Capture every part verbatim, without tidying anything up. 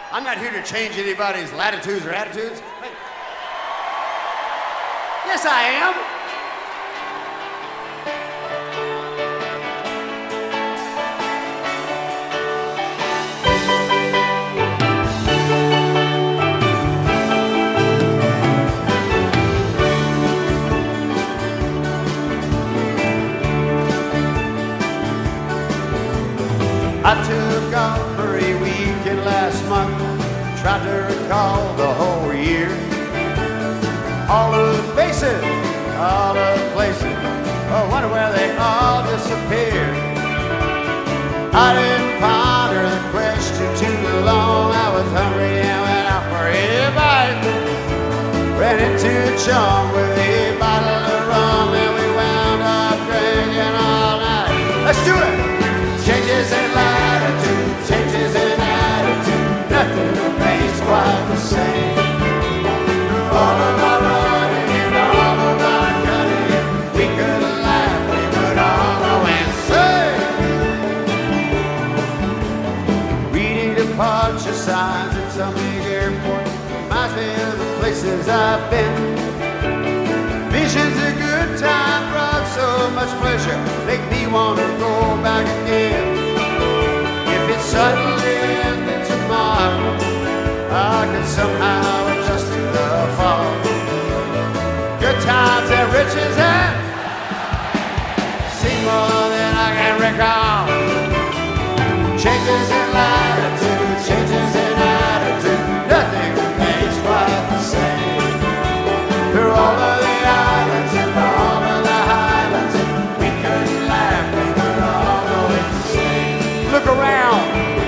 I'm not here to change anybody's latitudes or attitudes. But yes, I am. I took off for a weekend last month, tried to recall the whole year. All of the faces, all of the places, oh, wonder where they all disappeared. I didn't ponder the question too long, I was hungry and went out for a bite. Ran into a chum with a bottle of rum and we wound up drinking all night. Let's do it! Changes in latitude, changes in attitude, nothing remains quite the same. Through all of our running and all of our cutting, we could laugh, we could all go insane. Reading departure signs at some big airport reminds me of the places I've been. Visions of good time brought so much pleasure, make me want to go back again. If it suddenly ended tomorrow, I could somehow adjust to the fall. Good times and riches and see more than I can recall. Changes in latitude, changes in attitude, nothing remains quite the same. Through all of the islands and all of the highlands, we could laugh, we could all go insane. Look around.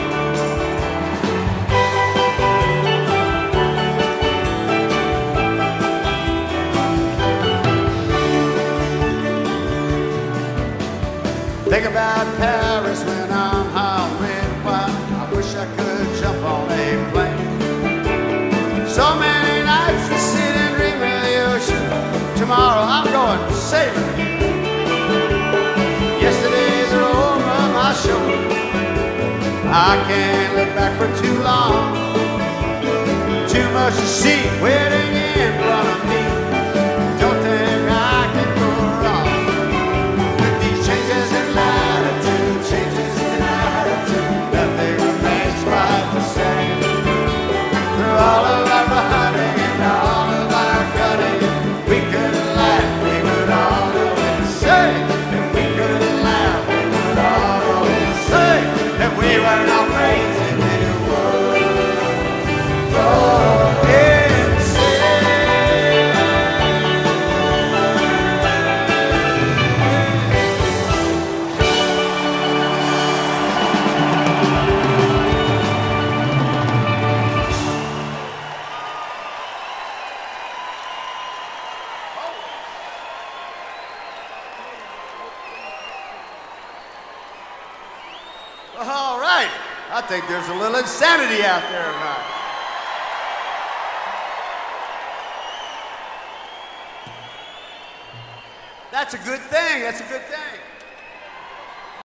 Think about Paris when I'm home red wine. I wish I could jump on a plane. So many nights to sit and dream of the ocean. Tomorrow I'm going sailing. Yesterday's are over my shoulder. I can't look back for too long. Too much to see waiting in front of me. Don't think I can go wrong. With these changes in latitude, changes in attitude, nothing remains quite the same. Through all of our running and all of our cutting, we could laugh, we would all go insane. If we could laugh, we would all go insane. If we were not crazy, we would go insane. All right, I think there's a little insanity out there tonight. That's a good thing, that's a good thing.